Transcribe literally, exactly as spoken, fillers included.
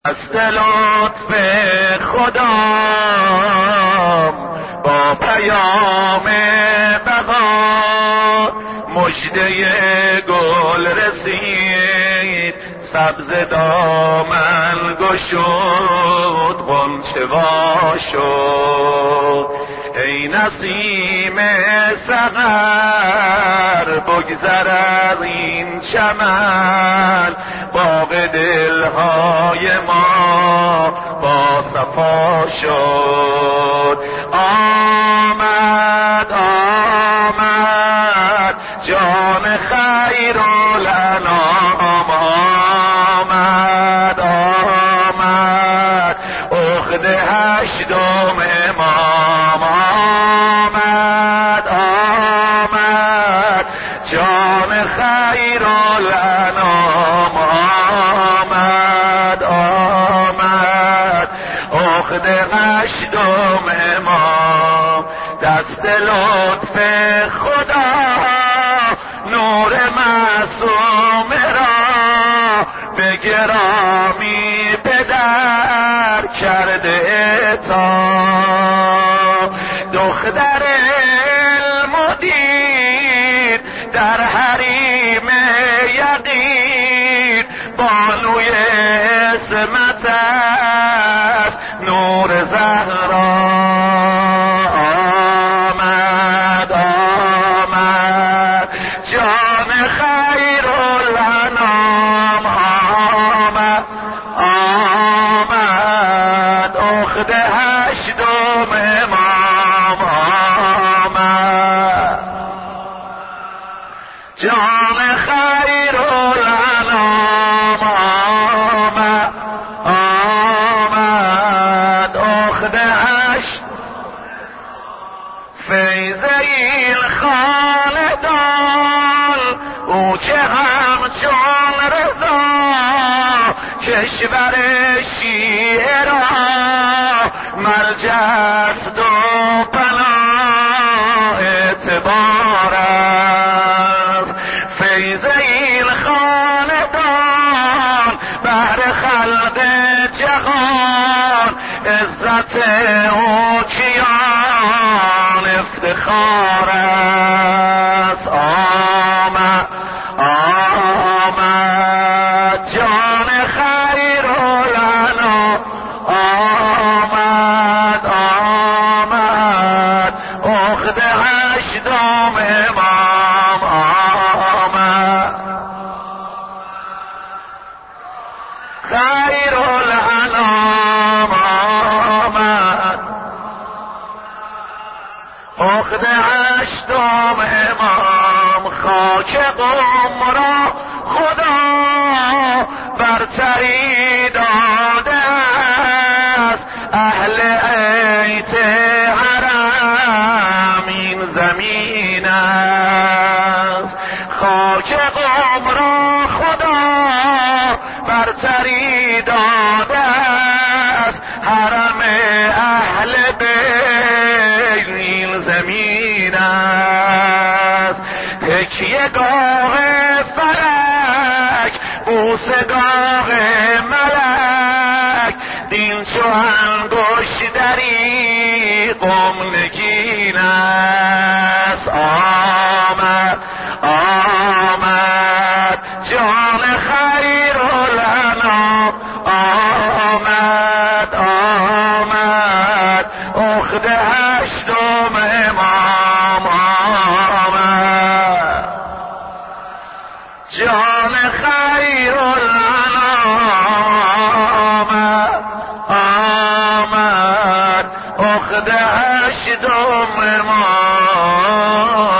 دست لطف خدا با پیام بقا مژده گل رسید، سبز دامن گشود، غنچه وا شد. ای نسیم سحر بگذر از این چمن، باغ دلهای ما با صفا شد. آمد آمد جان خیرالانام، آمد آمد عقد هشتم امام، آمد آمد جان خیرالانام، آمد آمد عقد هشتم امام. دست لطف خدا نور معصوم را به گرامی به در کرده تا دختر علم و دین در حریم یقین، بانوی عصمت است نور زهرا. آمد آمد جان خیرالانام، آمد آمد عقد هشتم امام، آمد جان خیرالانام، آمد آمد عقد هشتم. فیض این خاندان او چه همچون رضا، کشور شیعه را مرجست و پناه اعتبار است. فیض این خاندان بهر خلق جهان، عزت او کیان افتخار است. آمد آمد جان خیرالانام، آمد آمد عقد هشتم امام، آمد خیرالانام، آمد عقد هشتم امام. خاک قم را خدا برتری داده است، اهل بیت حرم این زمین است. خاک قم را خدا برتری داده است، حرم اهل بیت این زمین است. تکیه گاه فلک بوسگاه ملک، دین چو انگشتری قم نگین است. آمد آمد جان خیرالانام، آمد آمد عقد هشتم امام، آمد جان خیرالانام، آمد عقد هشتم امام.